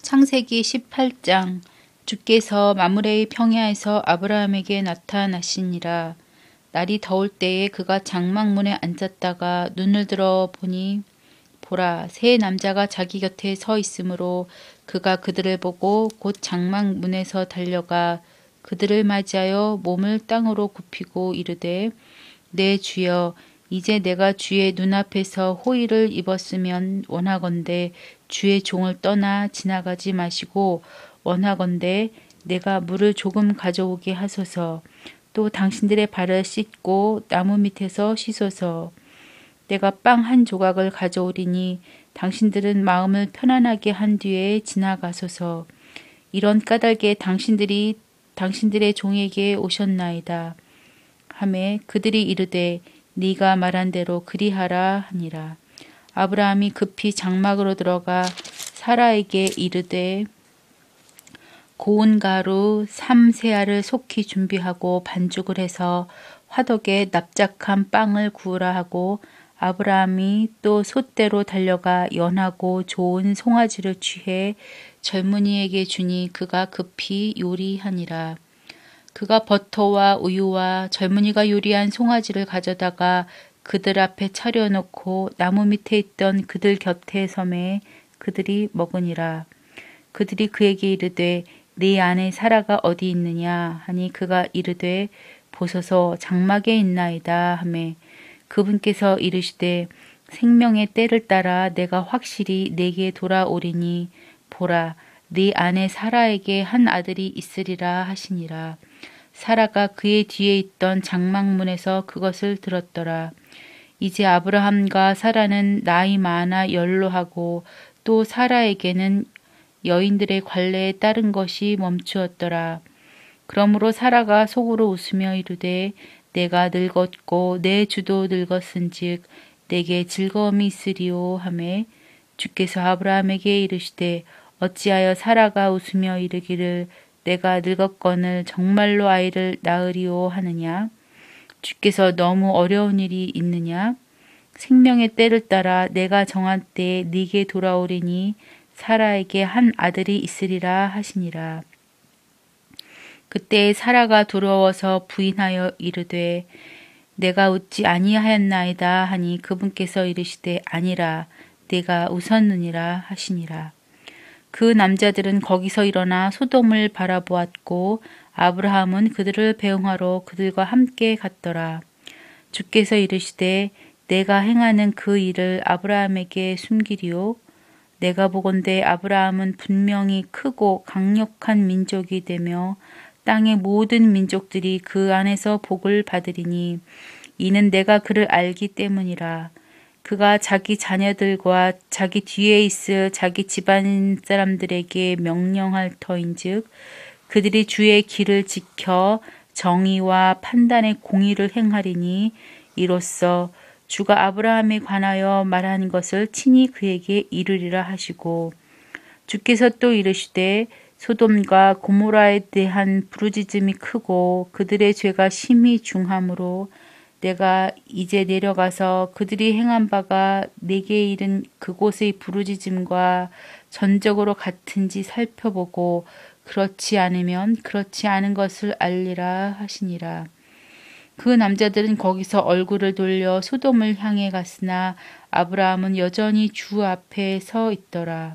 창세기 18장. 주께서 마므레의 평야에서 아브라함에게 나타나시니라. 날이 더울 때에 그가 장막문에 앉았다가 눈을 들어 보니 보라, 세 남자가 자기 곁에 서 있으므로 그가 그들을 보고 곧 장막문에서 달려가 그들을 맞이하여 몸을 땅으로 굽히고 이르되, 내 주여, 이제 내가 주의 눈앞에서 호의를 입었으면 원하건대 주의 종을 떠나 지나가지 마시고 원하건대 내가 물을 조금 가져오게 하소서. 또 당신들의 발을 씻고 나무 밑에서 씻소서. 내가 빵 한 조각을 가져오리니 당신들은 마음을 편안하게 한 뒤에 지나가소서. 이런 까닭에 당신들의 종에게 오셨나이다 하매 그들이 이르되 네가 말한 대로 그리하라 하니라. 아브라함이 급히 장막으로 들어가 사라에게 이르되 고운 가루 3세알을 속히 준비하고 반죽을 해서 화덕에 납작한 빵을 구우라 하고, 아브라함이 또 솥대로 달려가 연하고 좋은 송아지를 취해 젊은이에게 주니 그가 급히 요리하니라. 그가 버터와 우유와 젊은이가 요리한 송아지를 가져다가 그들 앞에 차려놓고 나무 밑에 있던 그들 곁에 섬에 그들이 먹으니라. 그들이 그에게 이르되 네 아내 사라가 어디 있느냐 하니 그가 이르되 보소서 장막에 있나이다 하매 그분께서 이르시되 생명의 때를 따라 내가 확실히 내게 돌아오리니 보라, 네 아내 사라에게 한 아들이 있으리라 하시니라. 사라가 그의 뒤에 있던 장막문에서 그것을 들었더라. 이제 아브라함과 사라는 나이 많아 연로하고 또 사라에게는 여인들의 관례에 따른 것이 멈추었더라. 그러므로 사라가 속으로 웃으며 이르되 내가 늙었고 내 주도 늙었은즉 내게 즐거움이 있으리오 하매 주께서 아브라함에게 이르시되 어찌하여 사라가 웃으며 이르기를 내가 늙었거늘 정말로 아이를 낳으리오 하느냐? 주께서 너무 어려운 일이 있느냐? 생명의 때를 따라 내가 정한 때에 네게 돌아오리니 사라에게 한 아들이 있으리라 하시니라. 그때 사라가 두려워서 부인하여 이르되 내가 웃지 아니하였나이다 하니 그분께서 이르시되 아니라 내가 웃었느니라 하시니라. 그 남자들은 거기서 일어나 소돔을 바라보았고 아브라함은 그들을 배웅하러 그들과 함께 갔더라. 주께서 이르시되 내가 행하는 그 일을 아브라함에게 숨기리오. 내가 보건대 아브라함은 분명히 크고 강력한 민족이 되며 땅의 모든 민족들이 그 안에서 복을 받으리니 이는 내가 그를 알기 때문이라. 그가 자기 자녀들과 자기 뒤에 있을 자기 집안 사람들에게 명령할 터인즉 그들이 주의 길을 지켜 정의와 판단의 공의를 행하리니 이로써 주가 아브라함에 관하여 말한 것을 친히 그에게 이르리라 하시고, 주께서 또 이르시되 소돔과 고모라에 대한 부르짖음이 크고 그들의 죄가 심히 중하므로 내가 이제 내려가서 그들이 행한 바가 내게 이른 그곳의 부르짖음과 전적으로 같은지 살펴보고 그렇지 않으면 그렇지 않은 것을 알리라 하시니라. 그 남자들은 거기서 얼굴을 돌려 소돔을 향해 갔으나 아브라함은 여전히 주 앞에 서 있더라.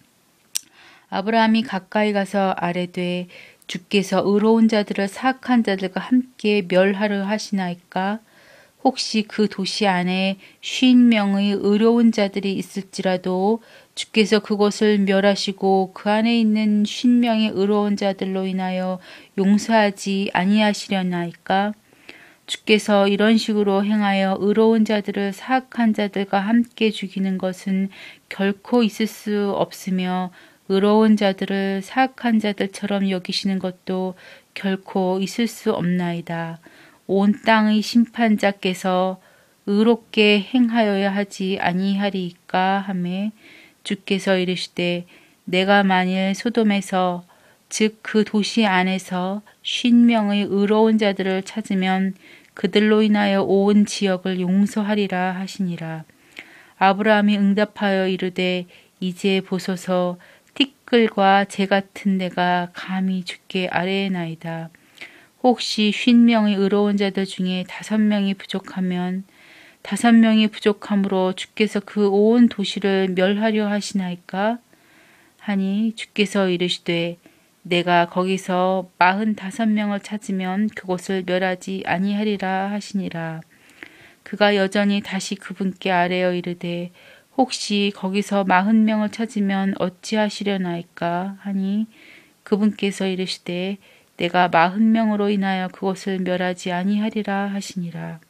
아브라함이 가까이 가서 아뢰되 주께서 의로운 자들을 사악한 자들과 함께 멸하려 하시나이까? 혹시 그 도시 안에 50명의 의로운 자들이 있을지라도 주께서 그곳을 멸하시고 그 안에 있는 50명의 의로운 자들로 인하여 용서하지 아니하시려나이까? 주께서 이런 식으로 행하여 의로운 자들을 사악한 자들과 함께 죽이는 것은 결코 있을 수 없으며 의로운 자들을 사악한 자들처럼 여기시는 것도 결코 있을 수 없나이다. 온 땅의 심판자께서 의롭게 행하여야 하지 아니하리이까 하매 주께서 이르시되 내가 만일 소돔에서 즉 그 도시 안에서 50명의 의로운 자들을 찾으면 그들로 인하여 온 지역을 용서하리라 하시니라. 아브라함이 응답하여 이르되 이제 보소서 티끌과 재 같은 내가 감히 주께 아뢰나이다. 혹시 50명의 의로운 자들 중에 5명이 부족하면 5명이 부족함으로 주께서 그 온 도시를 멸하려 하시나이까? 하니 주께서 이르시되 내가 거기서 45명을 찾으면 그곳을 멸하지 아니하리라 하시니라. 그가 여전히 다시 그분께 아뢰어 이르되 혹시 거기서 40명을 찾으면 어찌하시려나이까 하니 그분께서 이르시되 내가 40명으로 인하여 그곳을 멸하지 아니하리라 하시니라.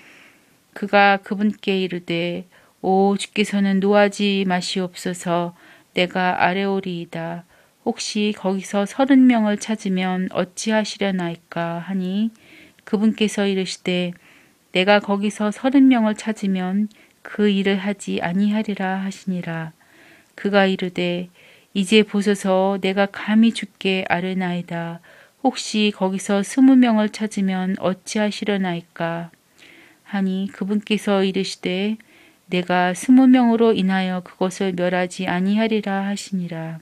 그가 그분께 이르되 오 주께서는 노하지 마시옵소서. 내가 아뢰오리이다. 혹시 거기서 30명을 찾으면 어찌하시려나이까 하니 그분께서 이르시되 내가 거기서 30명을 찾으면 그 일을 하지 아니하리라 하시니라. 그가 이르되 이제 보소서 내가 감히 주께 아뢰나이다. 혹시 거기서 20명을 찾으면 어찌하시려나이까 하니 그분께서 이르시되 내가 20명으로 인하여 그것을 멸하지 아니하리라 하시니라.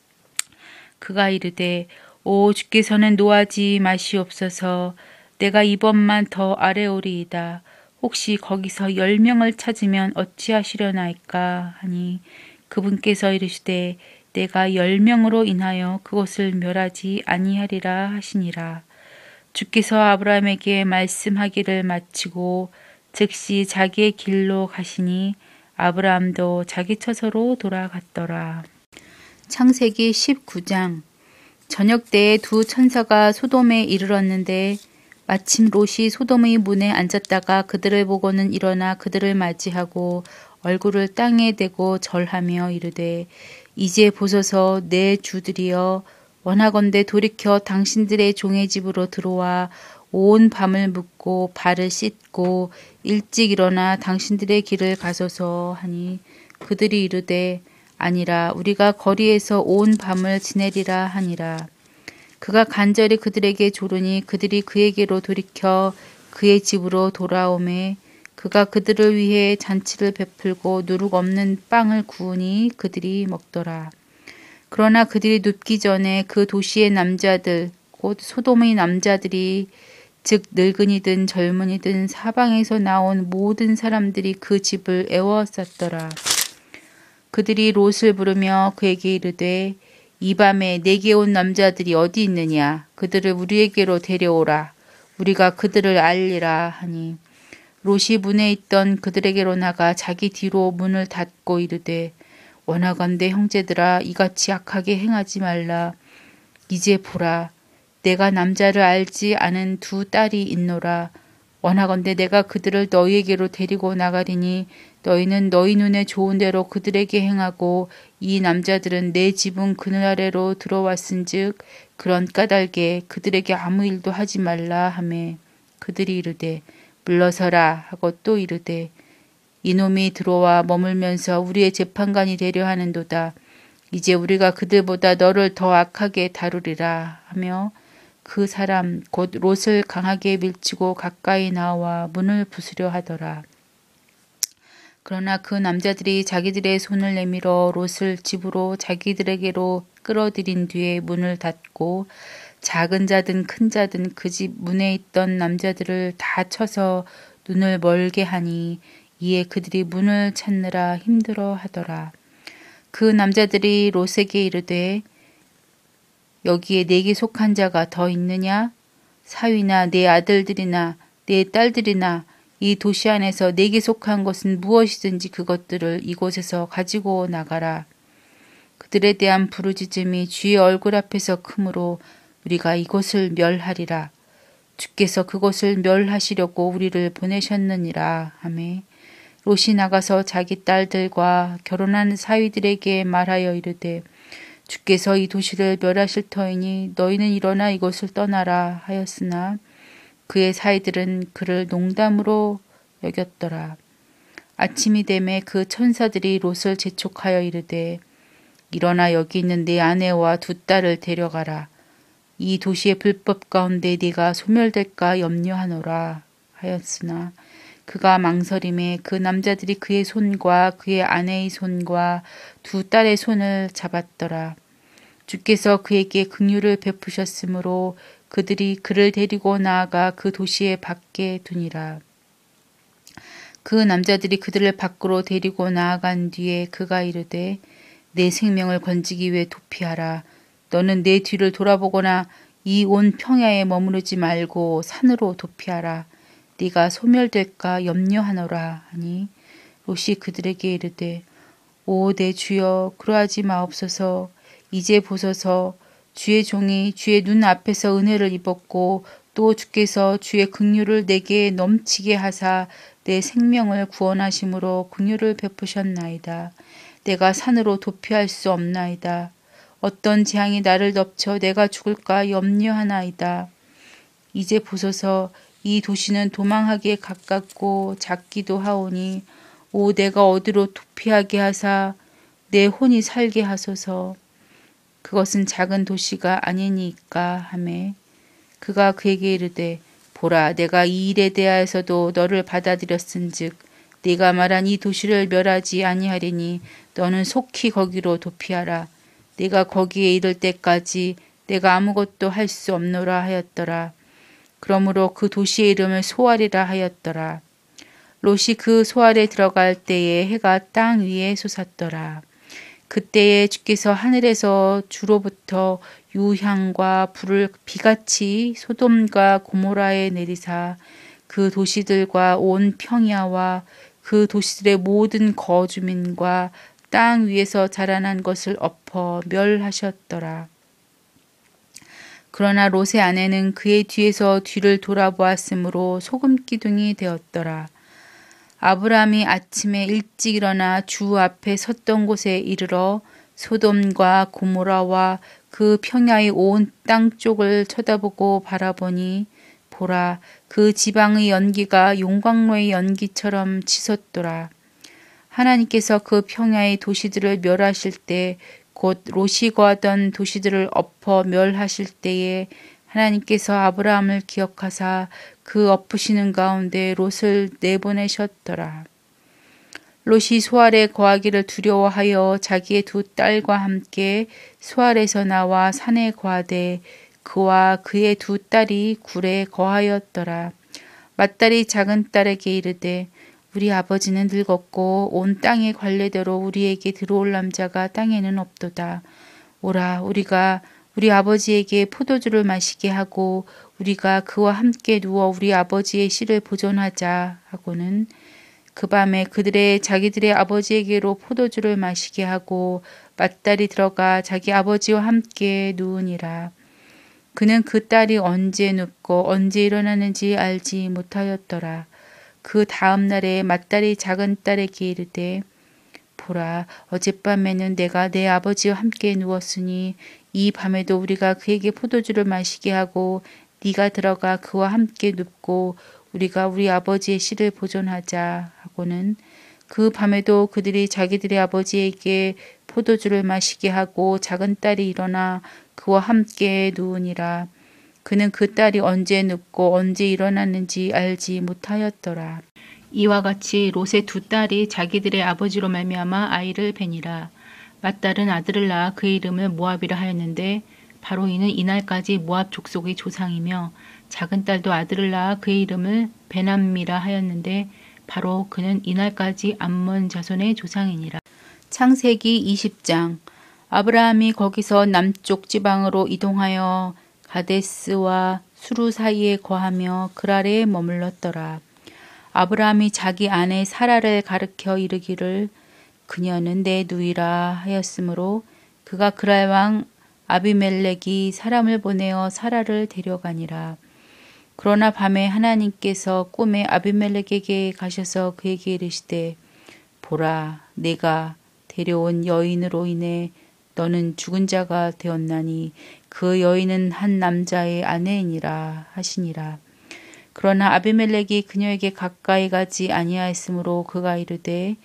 그가 이르되 오 주께서는 노하지 마시옵소서. 내가 이번만 더 아뢰오리이다. 혹시 거기서 10명을 찾으면 어찌하시려나이까 하니 그분께서 이르시되 내가 10명으로 인하여 그것을 멸하지 아니하리라 하시니라. 주께서 아브라함에게 말씀하기를 마치고 즉시 자기의 길로 가시니 아브라함도 자기 처소로 돌아갔더라. 창세기 19장. 저녁 때에 두 천사가 소돔에 이르렀는데 마침 롯이 소돔의 문에 앉았다가 그들을 보고는 일어나 그들을 맞이하고 얼굴을 땅에 대고 절하며 이르되 이제 보소서 내 주들이여 원하건대 돌이켜 당신들의 종의 집으로 들어와 온 밤을 묵고 발을 씻고 일찍 일어나 당신들의 길을 가소서 하니 그들이 이르되 아니라 우리가 거리에서 온 밤을 지내리라 하니라. 그가 간절히 그들에게 조르니 그들이 그에게로 돌이켜 그의 집으로 돌아오매 그가 그들을 위해 잔치를 베풀고 누룩 없는 빵을 구우니 그들이 먹더라. 그러나 그들이 눕기 전에 그 도시의 남자들 곧 소돔의 남자들이 즉 늙은이든 젊은이든 사방에서 나온 모든 사람들이 그 집을 에워쌌더라. 그들이 롯을 부르며 그에게 이르되 이 밤에 내게 온 남자들이 어디 있느냐? 그들을 우리에게로 데려오라. 우리가 그들을 알리라 하니 롯이 문에 있던 그들에게로 나가 자기 뒤로 문을 닫고 이르되 원하건대 형제들아 이같이 악하게 행하지 말라. 이제 보라 내가 남자를 알지 않은 두 딸이 있노라. 원하건대 내가 그들을 너희에게로 데리고 나가리니 너희는 너희 눈에 좋은 대로 그들에게 행하고 이 남자들은 내 지붕 그늘 아래로 들어왔은즉 그런 까닭에 그들에게 아무 일도 하지 말라 하매 그들이 이르되 물러서라 하고 또 이르되 이놈이 들어와 머물면서 우리의 재판관이 되려 하는도다. 이제 우리가 그들보다 너를 더 악하게 다루리라 하며 그 사람 곧 롯을 강하게 밀치고 가까이 나와 문을 부수려 하더라. 그러나 그 남자들이 자기들의 손을 내밀어 롯을 집으로 자기들에게로 끌어들인 뒤에 문을 닫고 작은 자든 큰 자든 그 집 문에 있던 남자들을 다 쳐서 눈을 멀게 하니 이에 그들이 문을 찾느라 힘들어 하더라. 그 남자들이 롯에게 이르되 여기에 내게 속한 자가 더 있느냐? 사위나 내 아들들이나 내 딸들이나 이 도시 안에서 내게 속한 것은 무엇이든지 그것들을 이곳에서 가지고 나가라. 그들에 대한 부르짖음이 주의 얼굴 앞에서 크므로 우리가 이곳을 멸하리라. 주께서 그곳을 멸하시려고 우리를 보내셨느니라 하매 롯이 나가서 자기 딸들과 결혼한 사위들에게 말하여 이르되 주께서 이 도시를 멸하실 터이니 너희는 일어나 이곳을 떠나라 하였으나 그의 사이들은 그를 농담으로 여겼더라. 아침이 되매 그 천사들이 롯을 재촉하여 이르되 일어나 여기 있는 내 아내와 두 딸을 데려가라. 이 도시의 불법 가운데 네가 소멸될까 염려하노라 하였으나 그가 망설임에 그 남자들이 그의 손과 그의 아내의 손과 두 딸의 손을 잡았더라. 주께서 그에게 긍휼을 베푸셨으므로 그들이 그를 데리고 나아가 그 도시의 밖에 두니라. 그 남자들이 그들을 밖으로 데리고 나아간 뒤에 그가 이르되 내 생명을 건지기 위해 도피하라. 너는 내 뒤를 돌아보거나 이 온 평야에 머무르지 말고 산으로 도피하라. 네가 소멸될까 염려하노라 하니 롯이 그들에게 이르되 오 내 주여 그러하지 마옵소서. 이제 보소서. 주의 종이 주의 눈 앞에서 은혜를 입었고 또 주께서 주의 긍휼을 내게 넘치게 하사 내 생명을 구원하심으로 긍휼을 베푸셨나이다. 내가 산으로 도피할 수 없나이다. 어떤 재앙이 나를 덮쳐 내가 죽을까 염려하나이다. 이제 보소서. 이 도시는 도망하기에 가깝고 작기도 하오니 오 내가 어디로 도피하게 하사 내 혼이 살게 하소서. 그것은 작은 도시가 아니니까 하매 그가 그에게 이르되 보라 내가 이 일에 대하여서도 너를 받아들였은즉 네가 말한 이 도시를 멸하지 아니하리니 너는 속히 거기로 도피하라. 네가 거기에 이를 때까지 내가 아무것도 할 수 없노라 하였더라. 그러므로 그 도시의 이름을 소알이라 하였더라. 롯이 그 소알에 들어갈 때에 해가 땅 위에 솟았더라. 그때에 주께서 하늘에서 주로부터 유향과 불을 비같이 소돔과 고모라에 내리사 그 도시들과 온 평야와 그 도시들의 모든 거주민과 땅 위에서 자라난 것을 엎어 멸하셨더라. 그러나 롯의 아내는 그의 뒤에서 뒤를 돌아보았으므로 소금 기둥이 되었더라. 아브라함이 아침에 일찍 일어나 주 앞에 섰던 곳에 이르러 소돔과 고모라와 그 평야의 온 땅 쪽을 쳐다보고 바라보니 보라 그 지방의 연기가 용광로의 연기처럼 치솟더라. 하나님께서 그 평야의 도시들을 멸하실 때 곧 롯이 거하던 도시들을 엎어 멸하실 때에 하나님께서 아브라함을 기억하사 그 엎으시는 가운데 롯을 내보내셨더라. 롯이 소알에 거하기를 두려워하여 자기의 두 딸과 함께 소알에서 나와 산에 거하되 그와 그의 두 딸이 굴에 거하였더라. 맏딸이 작은 딸에게 이르되 우리 아버지는 늙었고 온 땅의 관례대로 우리에게 들어올 남자가 땅에는 없도다. 오라 우리가 우리 아버지에게 포도주를 마시게 하고 우리가 그와 함께 누워 우리 아버지의 씨를 보존하자 하고는 그 밤에 그들의 자기들의 아버지에게로 포도주를 마시게 하고 맏딸이 들어가 자기 아버지와 함께 누우니라. 그는 그 딸이 언제 눕고 언제 일어나는지 알지 못하였더라. 그 다음 날에 맏딸이 작은 딸에게 이르되 보라 어젯밤에는 내가 내 아버지와 함께 누웠으니 이 밤에도 우리가 그에게 포도주를 마시게 하고 네가 들어가 그와 함께 눕고 우리가 우리 아버지의 씨를 보존하자 하고는 그 밤에도 그들이 자기들의 아버지에게 포도주를 마시게 하고 작은 딸이 일어나 그와 함께 누우니라. 그는 그 딸이 언제 눕고 언제 일어났는지 알지 못하였더라. 이와 같이 롯의 두 딸이 자기들의 아버지로 말미암아 아이를 베니라. 맏딸은 아들을 낳아 그의 이름을 모압이라 하였는데 바로 이는 이날까지 모압 족속의 조상이며 작은 딸도 아들을 낳아 그의 이름을 베남미라 하였는데 바로 그는 이날까지 암몬 자손의 조상이니라. 창세기 20장. 아브라함이 거기서 남쪽 지방으로 이동하여 가데스와 수루 사이에 거하며 그랄에 머물렀더라. 아브라함이 자기 아내 사라를 가르켜 이르기를 그녀는 내 누이라 하였으므로 그가 그랄 왕 아비멜렉이 사람을 보내어 사라를 데려가니라. 그러나 밤에 하나님께서 꿈에 아비멜렉에게 가셔서 그에게 이르시되 보라 내가 데려온 여인으로 인해 너는 죽은 자가 되었나니 그 여인은 한 남자의 아내이니라 하시니라. 그러나 아비멜렉이 그녀에게 가까이 가지 아니하였으므로 그가 이르되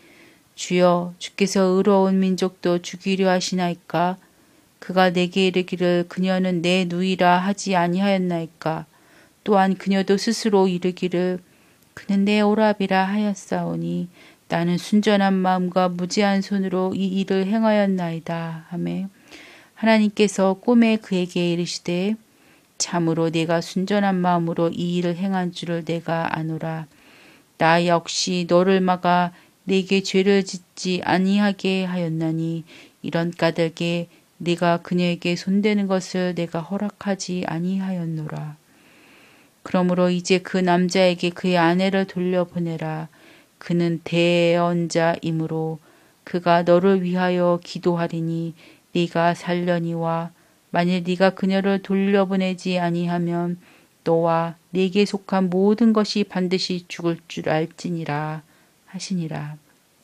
주여 주께서 의로운 민족도 죽이려 하시나이까. 그가 내게 이르기를 그녀는 내 누이라 하지 아니하였나이까. 또한 그녀도 스스로 이르기를 그는 내 오랍이라 하였사오니 나는 순전한 마음과 무지한 손으로 이 일을 행하였나이다 하매 하나님께서 꿈에 그에게 이르시되 참으로 내가 순전한 마음으로 이 일을 행한 줄을 내가 아노라. 나 역시 너를 막아 내게 죄를 짓지 아니하게 하였나니 이런 까닭에 네가 그녀에게 손대는 것을 내가 허락하지 아니하였노라. 그러므로 이제 그 남자에게 그의 아내를 돌려보내라. 그는 대언자이므로 그가 너를 위하여 기도하리니 네가 살려니와 만일 네가 그녀를 돌려보내지 아니하면 너와 네게 속한 모든 것이 반드시 죽을 줄 알지니라 하시니라.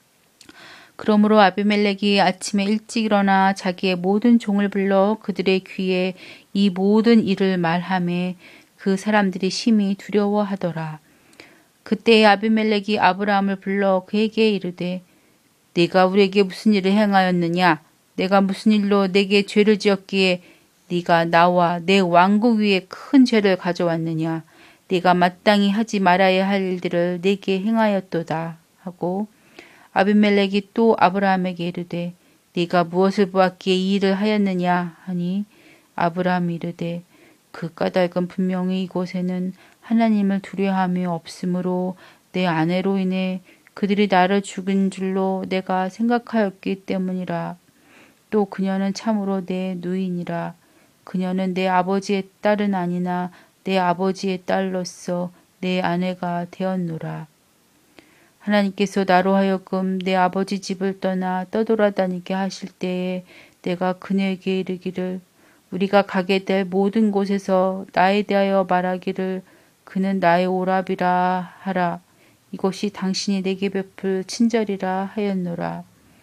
그러므로 아비멜렉이 아침에 일찍 일어나 자기의 모든 종을 불러 그들의 귀에 이 모든 일을 말하매 그 사람들이 심히 두려워하더라. 그때에 아비멜렉이 아브라함을 불러 그에게 이르되 네가 우리에게 무슨 일을 행하였느냐? 내가 무슨 일로 네게 죄를 지었기에 네가 나와 내 왕국 위에 큰 죄를 가져왔느냐? 네가 마땅히 하지 말아야 할 일들을 네게 행하였도다 하고 아비멜렉이 또 아브라함에게 이르되 네가 무엇을 보았기에 이 일을 하였느냐 하니 아브라함이 이르되 그 까닭은 분명히 이곳에는 하나님을 두려워함이 없으므로 내 아내로 인해 그들이 나를 죽인 줄로 내가 생각하였기 때문이라. 또 그녀는 참으로 내 누이니라. 그녀는 내 아버지의 딸은 아니나 내 아버지의 딸로서 내 아내가 되었노라. 하나님께서 나로 하여금 내 아버지 집을 떠나 떠돌아다니게 하실 때에 내가 그녀에게 이르기를 우리가 가게 될 모든 곳에서 나에 대하여 말하기를 그는 나의 오랍이라 하라. 이것이 당신이 내게 베풀 친절이라 하였노라.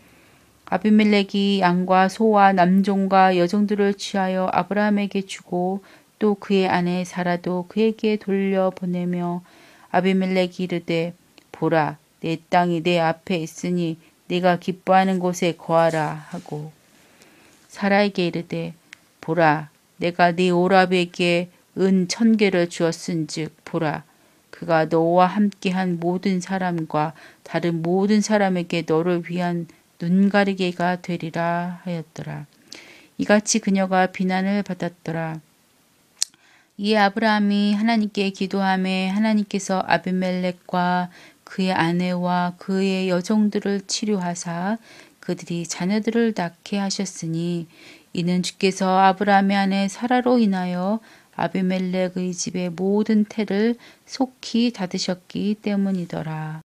아비멜렉이 양과 소와 남종과 여종들을 취하여 아브라함에게 주고 또 그의 아내 사라도 그에게 돌려보내며 아비멜렉이 이르되 보라 내 땅이 내 앞에 있으니 네가 기뻐하는 곳에 거하라 하고 사라에게 이르되 보라 내가 네 오랍에게 은 1000개를 주었은즉 보라 그가 너와 함께한 모든 사람과 다른 모든 사람에게 너를 위한 눈가리개가 되리라 하였더라. 이같이 그녀가 비난을 받았더라. 이에 아브라함이 하나님께 기도하매 하나님께서 아비멜렉과 그의 아내와 그의 여종들을 치료하사 그들이 자녀들을 낳게 하셨으니 이는 주께서 아브라함의 아내 사라로 인하여 아비멜렉의 집의 모든 태를 속히 닫으셨기 때문이더라.